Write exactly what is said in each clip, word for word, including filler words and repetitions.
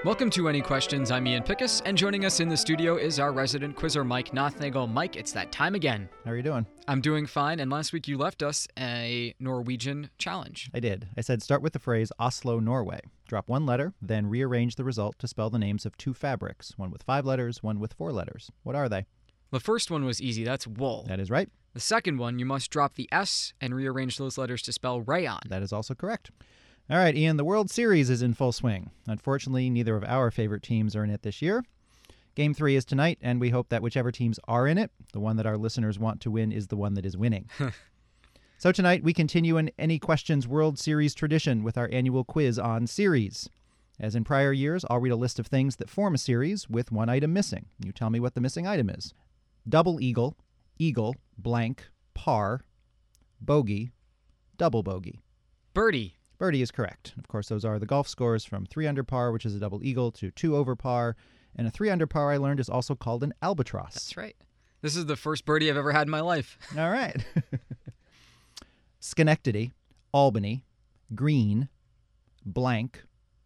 Welcome to Any Questions. I'm Ian Pickus, and joining us in the studio is our resident quizzer, Mike Nothnagel. Mike, it's that time again. How are you doing? I'm doing fine, and last week you left us a Norwegian challenge. I did. I said start with the phrase Oslo, Norway. Drop one letter, then rearrange the result to spell the names of two fabrics, one with five letters, one with four letters. What are they? The first one was easy. That's wool. That is right. The second one, you must drop the S and rearrange those letters to spell rayon. That is also correct. All right, Ian, the World Series is in full swing. Unfortunately, neither of our favorite teams are in it this year. Game three is tonight, and we hope that whichever teams are in it, the one that our listeners want to win is the one that is winning. So tonight, we continue an Any Questions World Series tradition with our annual quiz on series. As in prior years, I'll read a list of things that form a series with one item missing. You tell me what the missing item is. Double eagle, eagle, blank, par, bogey, double bogey. Birdie. Birdie is correct. Of course, those are the golf scores from three under par, which is a double eagle, to two over par. And a three under par, I learned, is also called an albatross. That's right. This is the first birdie I've ever had in my life. All right. Schenectady, Albany, green, blank,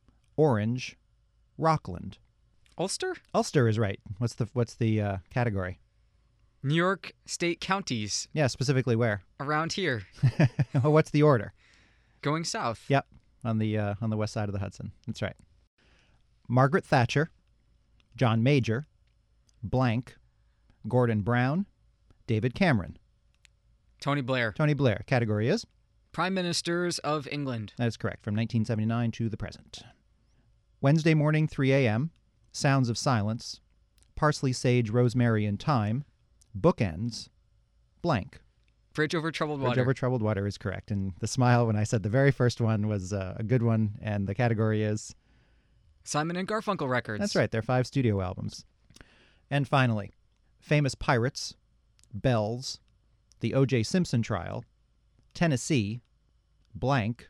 orange, Rockland. Ulster? Ulster is right. What's the what's the uh, category? New York State counties. Yeah, specifically where? Around here. What's the order? Going south. Yep, on the uh, on the west side of the Hudson. That's right. Margaret Thatcher, John Major, blank, Gordon Brown, David Cameron. Tony Blair. Tony Blair. Category is? Prime Ministers of England. That is correct, from nineteen seventy-nine to the present. Wednesday morning, three a.m., Sounds of Silence, Parsley, Sage, Rosemary, and Thyme, Bookends, blank. Bridge over Troubled Water. Bridge over Troubled Water is correct. And the smile when I said the very first one was uh, a good one, and the category is? Simon and Garfunkel records. That's right. They're five studio albums. And finally, Famous Pirates, Bells, The O J. Simpson Trial, Tennessee, blank,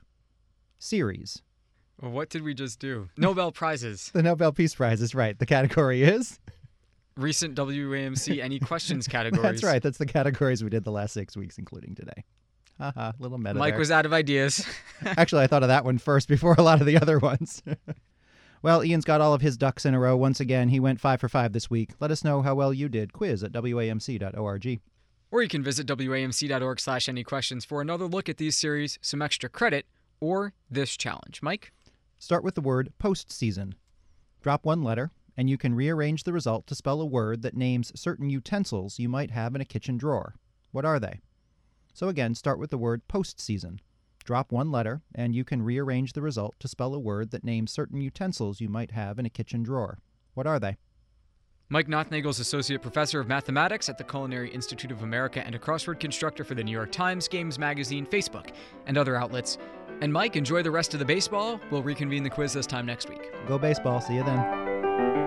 series. Well, what did we just do? Nobel Prizes. The Nobel Peace Prize is right. The category is? Recent W A M C Any Questions categories. That's right. That's the categories we did the last six weeks, including today. Haha, little meta Mike there. was out of ideas. Actually, I thought of that one first before a lot of the other ones. Well, Ian's got all of his ducks in a row. Once again, he went five for five this week. Let us know how well you did. Quiz at W A M C dot org. Or you can visit W A M C dot org slash any questions for another look at these series, some extra credit, or this challenge. Mike? Start with the word postseason. Drop one letter, and you can rearrange the result to spell a word that names certain utensils you might have in a kitchen drawer. What are they? So again, start with the word postseason. Drop one letter, and you can rearrange the result to spell a word that names certain utensils you might have in a kitchen drawer. What are they? Mike Nothnagel is Associate Professor of Mathematics at the Culinary Institute of America and a crossword constructor for the New York Times, Games Magazine, Facebook, and other outlets. And Mike, enjoy the rest of the baseball. We'll reconvene the quiz this time next week. Go baseball. See you then.